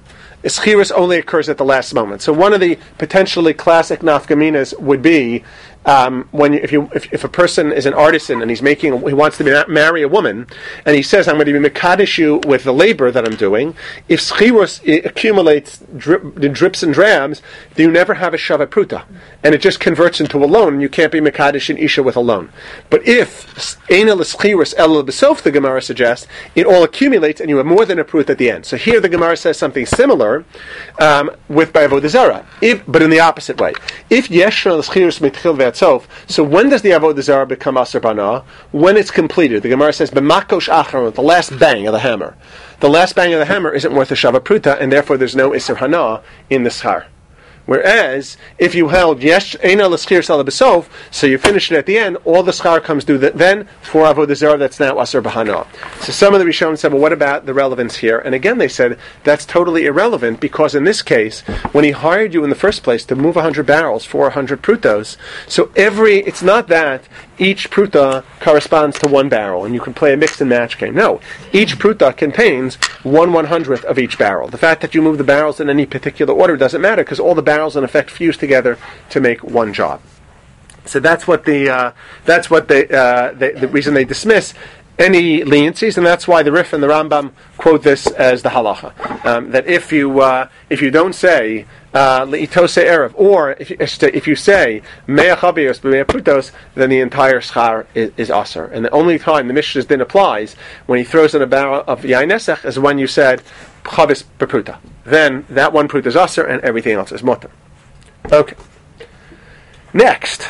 Schirus only occurs at the last moment. So one of the potentially classic nafkaminas would be um, when you, if you if, if a person is an artisan and he's making he wants to be, marry a woman and he says, I'm going to be mekadesh you with the labor that I'm doing. If schirus accumulates drip, drips and drabs, then you never have a shavat pruta, and it just converts into a loan, and you can't be mekadesh an isha with a loan. But if eina l'schirus el b'sof, the Gemara suggests, it all accumulates and you have more than a prut at the end. So here the Gemara says something similar um, with by avodah zarah, if but in the opposite way. If yeshna l'schirus mitchil ve'atzof, so when does the avodah zarah become aser bana? When it's completed. The Gemara says b'makosh achron, the last bang of the hammer. The last bang of the hammer isn't worth a shavat pruta, and therefore there's no iser hana in the schar. Whereas, if you held yesh eina l'schir sala b'sof, so you finish it at the end, all the schar comes due the, then for avodah zarah that's now aser b'hana. So some of the Rishonim said, well, what about the relevance here? And again, they said that's totally irrelevant because in this case, when he hired you in the first place to move one hundred barrels for one hundred prutos, so every it's not that each pruta corresponds to one barrel, and you can play a mix and match game. No, each pruta contains one one hundredth of each barrel. The fact that you move the barrels in any particular order doesn't matter because all the barrels in effect fuse together to make one job. So that's what the uh, that's what they, uh, they the reason they dismiss any leniencies, and that's why the Rif and the Rambam quote this as the halacha. Um, that if you uh, if you don't say leitose erev, or if you, if you say mea chavios b'mea prutos, then the entire schar is, is aser. And the only time the Mishnah's din applies when he throws in a barrel of yain nesach is when you said chavis b'pruta. Then that one prut is aser, and everything else is mutter. Okay. Next.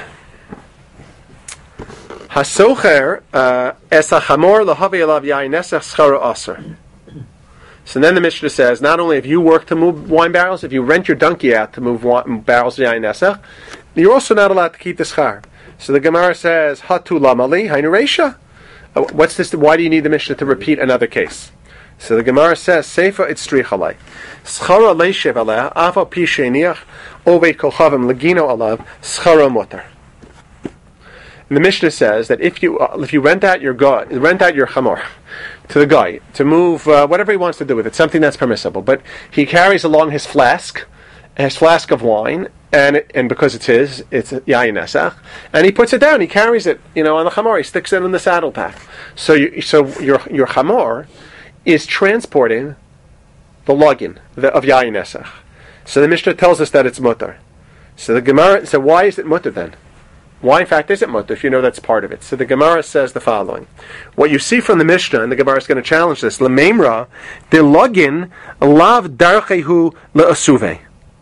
Hasocher es hachamor lahavi elav yain nesach schara aser. So then the Mishnah says, not only if you work to move wine barrels, if you rent your donkey out to move wine, barrels of yain nesach, you're also not allowed to keep the schar. So the Gemara says, hatu lamali hainu reisha. What's this? Why do you need the Mishnah to repeat another case? So the Gemara says, seifa itzrichalei schara leishev aleh ava pi sheiniach ovei kolchavim legino alav schara mutar. And the Mishnah says that if you uh, if you rent out your guy, rent out your chamor to the guy to move uh, whatever he wants to do with it, something that's permissible, but he carries along his flask, his flask of wine, and it, and because it's his, it's yain nesach, and he puts it down, he carries it, you know, on the chamor, he sticks it in the saddle pack. So you, so your your chamor is transporting the login the, of yain nesach. So the Mishnah tells us that it's mutar. So the Gemara, so why is it mutar then? Why, in fact, is it mutar if you know that's part of it? So the Gemara says the following. What you see from the Mishnah, and the Gemara is going to challenge this, L'meimra, de login, lav darchehu le'asuve.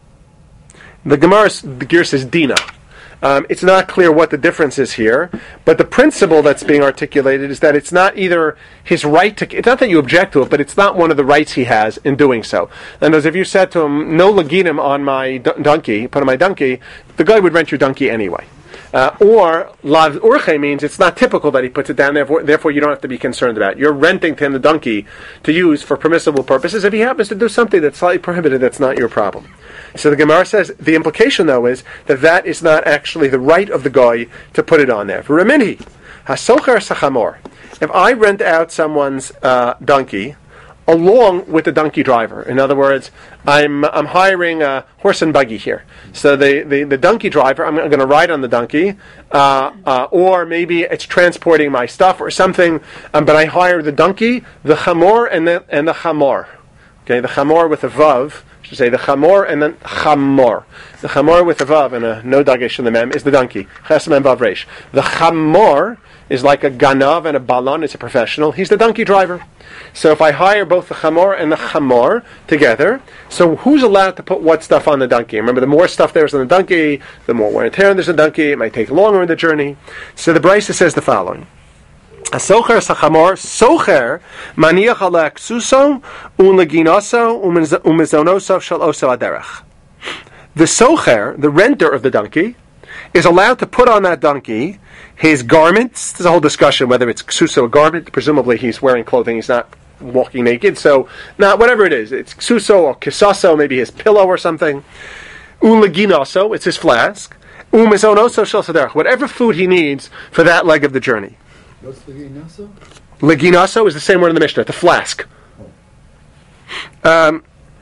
The Gemara, the Ger says dina. Um, it's not clear what the difference is here, but the principle that's being articulated is that it's not either his right to, it's not that you object to it, but it's not one of the rights he has in doing so. And as if you said to him, no leginim on my d- donkey, put on my donkey, the guy would rent your donkey anyway. Uh, or lav urche means it's not typical that he puts it down, therefore, therefore you don't have to be concerned about it. You're renting to him the donkey to use for permissible purposes. If he happens to do something that's slightly prohibited, that's not your problem. So the Gemara says, the implication though is that that is not actually the right of the guy to put it on there. Reminhi, hasocher sachamor. If I rent out someone's uh, donkey, along with the donkey driver. In other words, I'm I'm hiring a horse and buggy here. So the, the, the donkey driver, I'm going to ride on the donkey, uh, uh, or maybe it's transporting my stuff or something, um, but I hire the donkey, the chamor, and the, and the chamor. Okay, the chamor with a vav, I should say the chamor and then chamor. The chamor with a vav and a no dagesh in the mem is the donkey. Ches mem vav reish. The chamor is like a ganav and a balon, it's a professional. He's the donkey driver. So if I hire both the chamor and the chamor together, so who's allowed to put what stuff on the donkey? Remember, the more stuff there's on the donkey, the more wear and tear there's on the donkey, it might take longer in the journey. So the Brisa says the following. Socher sachamor, socher maniach ala ksuso unleginoso umizonoso shal oso aderech. The socher, the renter of the donkey, is allowed to put on that donkey his garments. There's a whole discussion whether it's ksuso, a garment. Presumably he's wearing clothing, he's not walking naked. So, not whatever it is. It's ksuso or kisaso, maybe his pillow or something. Uleginoso, it's his flask. Umizonoso shal saderech, whatever food he needs for that leg of the journey. What's leginaso? Leginaso is the same word in the Mishnah, the flask. Um,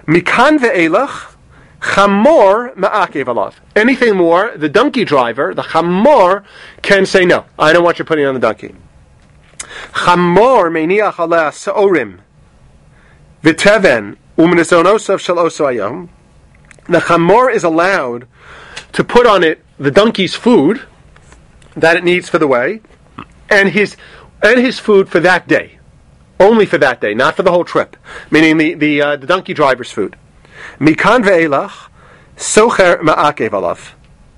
Mikan ve'elach, chamor ma'akev alav. Anything more, the donkey driver, the chamor, can say no. I don't want you putting on the donkey. Chamor meiniach aleh sa'orim v'teven u'mnesonosav shel oso hayom. The chamor is allowed to put on it the donkey's food that it needs for the way, and his and his food for that day, only for that day, not for the whole trip. Meaning the the, uh, the donkey driver's food. Mikan ve'elach socher ma'akev alav.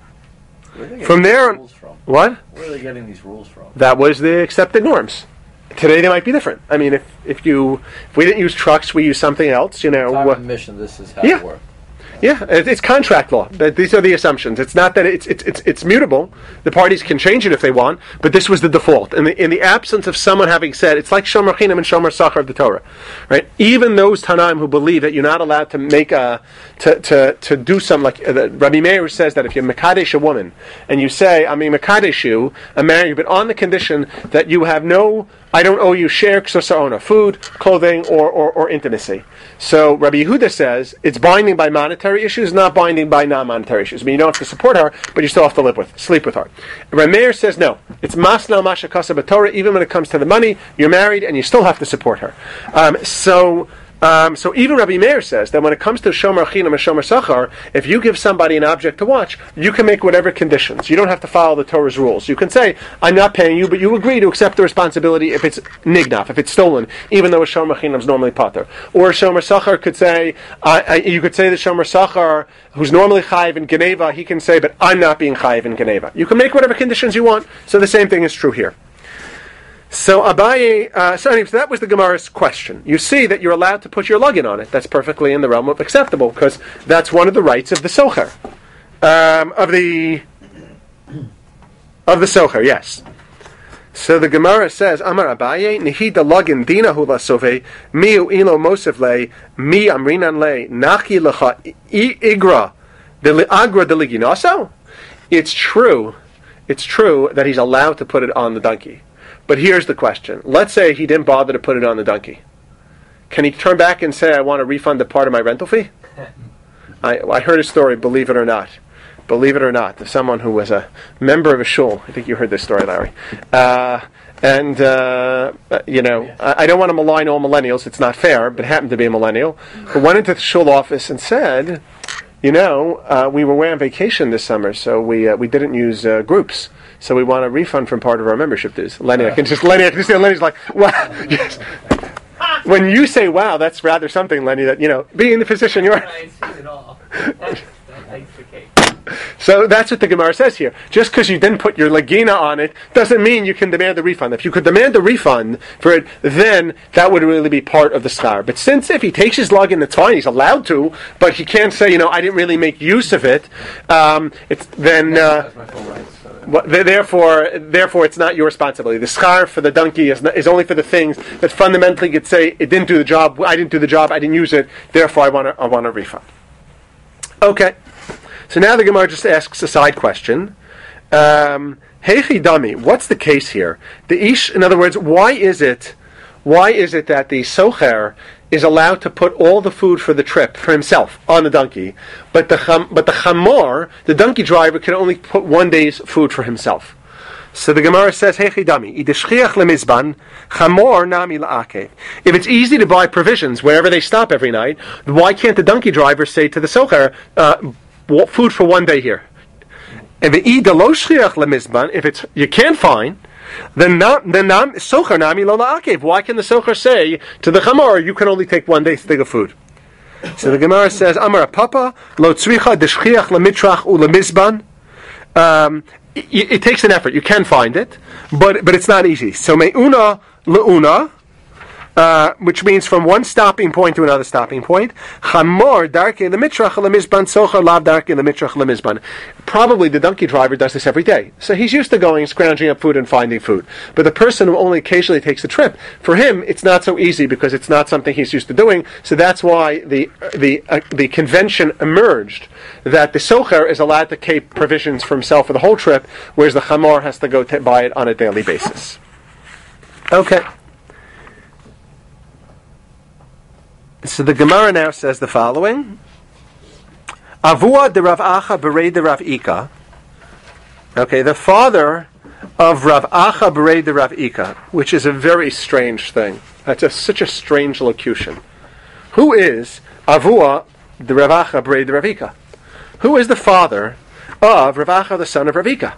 From there, From? what? Where are they getting these rules from? That was the accepted norms. Today they might be different. I mean, if if you if we didn't use trucks, we use something else. You know. Time Uh, of mission, this is how yeah. it works. Yeah, it- it's contract law. But these are the assumptions. It's not that it's it's it's, it's mutable. The parties can change it if they want, but this was the default. In the in the absence of someone having said, it's like Shomer Chinam and Shomer Sachar of the Torah, right? Even those Tanaim who believe that you're not allowed to make a to to, to do something like uh, Rabbi Meir says that if you're mekadesh a woman and you say I'm a mekadesh you, I'm marrying you, but on the condition that you have no. I don't owe you share ksosarona, food, clothing, or, or, or intimacy. So Rabbi Yehuda says it's binding by monetary issues, not binding by non-monetary issues. I mean, you don't have to support her, but you still have to live with, sleep with her. Rabbi Meir says no. It's masna masha kasa b'Torah. Even when it comes to the money, you're married and you still have to support her. Um, so. Um, so even Rabbi Meir says that when it comes to Shomer Chinam and Shomer Sachar, if you give somebody an object to watch, you can make whatever conditions. You don't have to follow the Torah's rules. You can say, I'm not paying you, but you agree to accept the responsibility if it's nignaf, if it's stolen, even though a Shomer Chinam is normally pater. Or a Shomer Sachar could say, uh, uh, you could say the Shomer Sachar, who's normally chayiv in Geneva, he can say, but I'm not being chayiv in Geneva. You can make whatever conditions you want, so the same thing is true here. So Abaye, uh, so, anyway, so that was the Gemara's question. You see that you're allowed to put your luggin on it. That's perfectly in the realm of acceptable, because that's one of the rights of the socher, um, of the of the socher. Yes. So the Gemara says, Amar Abaye, Nihida luggin dina hula sove miu ilo mosef le mi amrinan le nachi lecha igra de agra de liginoso. It's true. It's true that he's allowed to put it on the donkey. But here's the question. Let's say he didn't bother to put it on the donkey. Can he turn back and say, I want to refund the part of my rental fee? I, I heard a story, believe it or not. Believe it or not, of someone who was a member of a shul. I think you heard this story, Larry. Uh, and, uh, you know, I, I don't want to malign all millennials. It's not fair, but happened to be a millennial. Who went into the shul office and said, you know, uh, we were away on vacation this summer, so we uh, we didn't use uh, groups. So we want a refund from part of our membership dues. Lenny, I can just Lenny, I can just see Lenny's like, wow. Yes. When you say wow, that's rather something, Lenny. That you know, being in the position you're. I see it all. That's, that's the case. So that's what the Gemara says here. Just because you didn't put your legina on it doesn't mean you can demand the refund. If you could demand the refund for it, then that would really be part of the schar. But since if he takes his lug in the time, he's allowed to, but he can't say, you know, I didn't really make use of it. Um, it's then. Uh, Well, therefore, therefore, it's not your responsibility. The schar for the donkey is, not, is only for the things that fundamentally could say it didn't do the job. I didn't do the job. I didn't use it. Therefore, I want a, I want a refund. Okay. So now the Gemara just asks a side question. Um, Heichi dami. What's the case here? The ish. In other words, why is it? Why is it that the socher is allowed to put all the food for the trip for himself on the donkey, but the cham, but the chamor, the donkey driver, can only put one day's food for himself? So the Gemara says, Heichi dami, ideshchiach lemizban, chamor nami la'akev. If it's easy to buy provisions wherever they stop every night, why can't the donkey driver say to the socher, uh, food for one day here? If if it's you can't find, then not then nam socher nami lo la'akev. Why can the socher say to the chamor, you can only take one day's thing of food? So the Gemara says, Amar Papa lo tzricha deshchiach lemitrach ulemizban. Um, it, it takes an effort. You can find it, but but it's not easy. So me'una le'una. Uh, which means from one stopping point to another stopping point. Chamor darke lemitrach lemizban socher lav darke lemitrach lemizban. Probably the donkey driver does this every day, so he's used to going scrounging up food and finding food. But the person who only occasionally takes a trip, for him it's not so easy because it's not something he's used to doing. So that's why the the uh, the convention emerged that the socher is allowed to keep provisions for himself for the whole trip, whereas the chamor has to go t- buy it on a daily basis. Okay. So the Gemara now says the following: Avua de Rav Acha berei de Rav Ika. Okay, the father of Rav Acha berei de Rav Ika, which is a very strange thing. That's a, such a strange locution. Who is Avua de Rav Acha berei de Rav Ika? Who is the father of Rav Acha, the son of Rav Ika?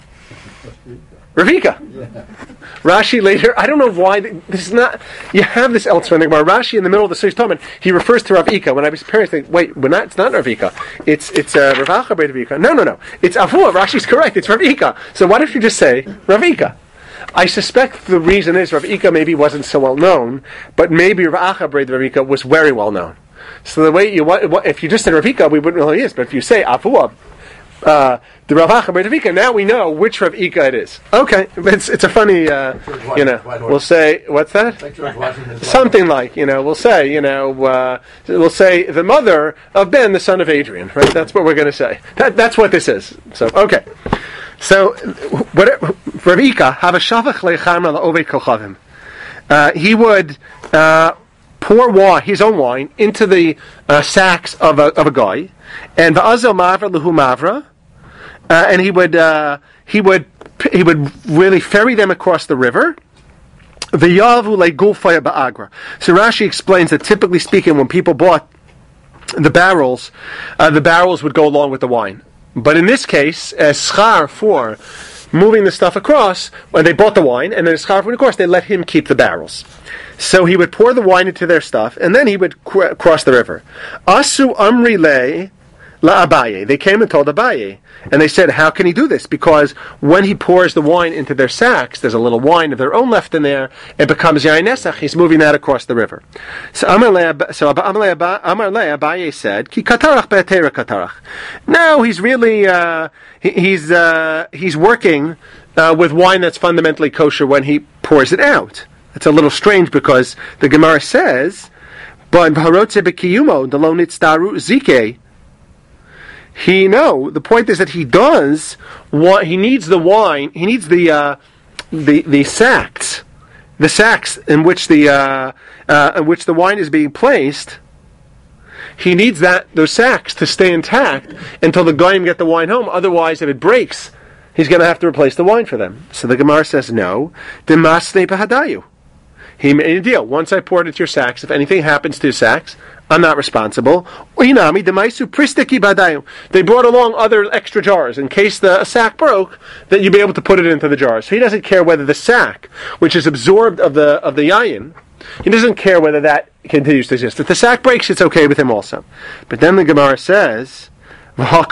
Ravika. Yeah. Rashi later, I don't know why, this is not, you have this elsewhere in the Gemara. Rashi in the middle of the Seish Talmud, he refers to Ravika. When I was preparing, I think, wait, we're not, it's not Ravika. It's, it's uh, Rav Acha berei Ravika. No, no, no. It's Avua. Rashi's correct. It's Ravika. So why don't you just say Ravika? I suspect the reason is Ravika maybe wasn't so well known, but maybe Rav Acha berei Ravika was very well known. So the way you, if you just said Ravika, we wouldn't know who he is. But if you say Avua, Uh, the Rav Acha berei Ravika, now we know which Rav Ika it is. Okay, it's it's a funny, uh, you know, we'll say, what's that? Something like, you know, we'll say, you know, uh, we'll say the mother of Ben, the son of Adrian, right? That's what we're going to say. That, that's what this is. So, okay. So, what Rav Ika, have a shavach leichamra la'oved kochavim. Uh, he would uh, pour wine, his own wine, into the uh, sacks of a, of a guy, and va'azel mavra lehu mavra, uh, and he would uh, he would he would really ferry them across the river. V'yavu le'gulfaya ba'agra. So Rashi explains that typically speaking, when people bought the barrels, uh, the barrels would go along with the wine. But in this case, as schar for moving the stuff across, when they bought the wine, and then as schar for, of course, they let him keep the barrels. So he would pour the wine into their stuff, and then he would cr- cross the river. Asu amri le la Abaye. They came and told Abaye, and they said, how can he do this? Because when he pours the wine into their sacks, there's a little wine of their own left in there, it becomes yain nesach, he's moving that across the river. So Amar le, so Amar le Abaye said, Ki katarach be'atera katarach. No, he's really, uh, he, he's, uh, he's working uh, with wine that's fundamentally kosher when he pours it out. It's a little strange because the Gemara says, but v'harotze b'kiyumo d'lo nitzdaru zikeh. He no. The point is that he does want. He needs the wine. He needs the uh, the the sacks, the sacks in which the uh, uh, in which the wine is being placed. He needs that those sacks to stay intact until the goyim get the wine home. Otherwise, if it breaks, he's going to have to replace the wine for them. So the Gemara says no. Demasne b'hadayu. He made a deal. Once I pour it into your sacks, if anything happens to your sacks, I'm not responsible. They brought along other extra jars in case the sack broke, that you'd be able to put it into the jars. So he doesn't care whether the sack, which is absorbed of the of the yayin, he doesn't care whether that continues to exist. If the sack breaks, it's okay with him also. But then the Gemara says, what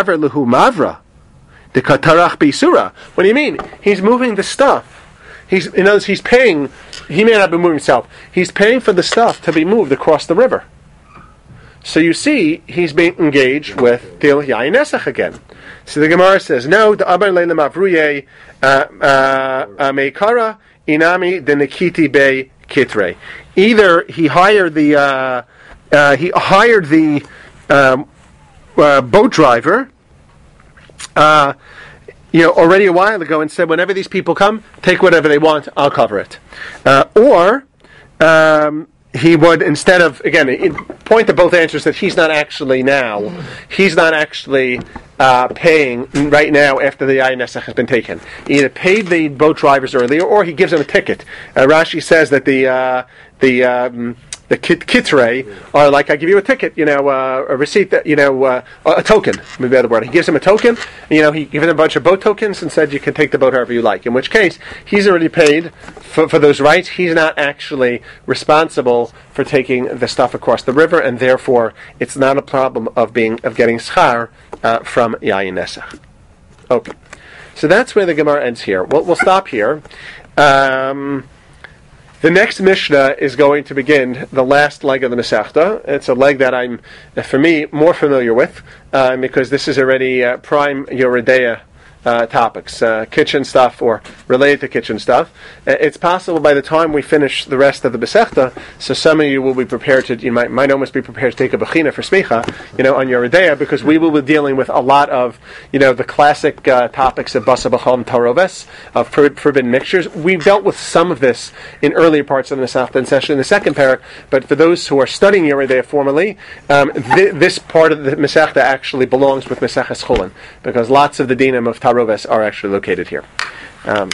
do you mean? He's moving the stuff. He's, in other words, he's paying, he may not be moving himself, he's paying for the stuff to be moved across the river. So you see, he's being engaged with Dil Yain Nesach again. So the Gemara says, no, the Abar Leila Mavruye Meikara Inami de Nikiti Be Kitre. Either he hired the uh, uh, he hired the um, uh, boat driver uh, you know, already a while ago and said, whenever these people come, take whatever they want, I'll cover it. Uh, or um, he would, instead of, again, it, point to both answers that he's not actually now, he's not actually uh, paying right now after the Yain Nesach has been taken. He either paid the boat drivers earlier, or he gives them a ticket. Uh, Rashi says that the uh, the um, the kit, kitre are like, I give you a ticket, you know, uh, a receipt, that, you know, uh, a token, maybe the other word. He gives him a token, you know, he gives him a bunch of boat tokens and said you can take the boat however you like. In which case, he's already paid for, for those rights. He's not actually responsible for taking the stuff across the river, and therefore it's not a problem of being of getting schar uh, from Yain Nesach. Okay, so that's where the Gemara ends here. We'll, we'll stop here. Um, The next Mishnah is going to begin the last leg of the Masechta. It's a leg that I'm, for me, more familiar with, uh, because this is already uh, prime Yoredeya uh, topics, uh, kitchen stuff or related to kitchen stuff. Uh, it's possible by the time we finish the rest of the Masechta, so some of you will be prepared to, you might, might almost be prepared to take a bechina for smicha, you know, on your Yeridea, because we will be dealing with a lot of, you know, the classic uh, topics of basa b'cham taroves, of for, forbidden mixtures. We've dealt with some of this in earlier parts of the Masechta, and especially in the second parak, but for those who are studying Yeridea formally, um, th- this part of the Masechta actually belongs with Maseches Chulin, because lots of the dinim of taroves are actually located here. Um,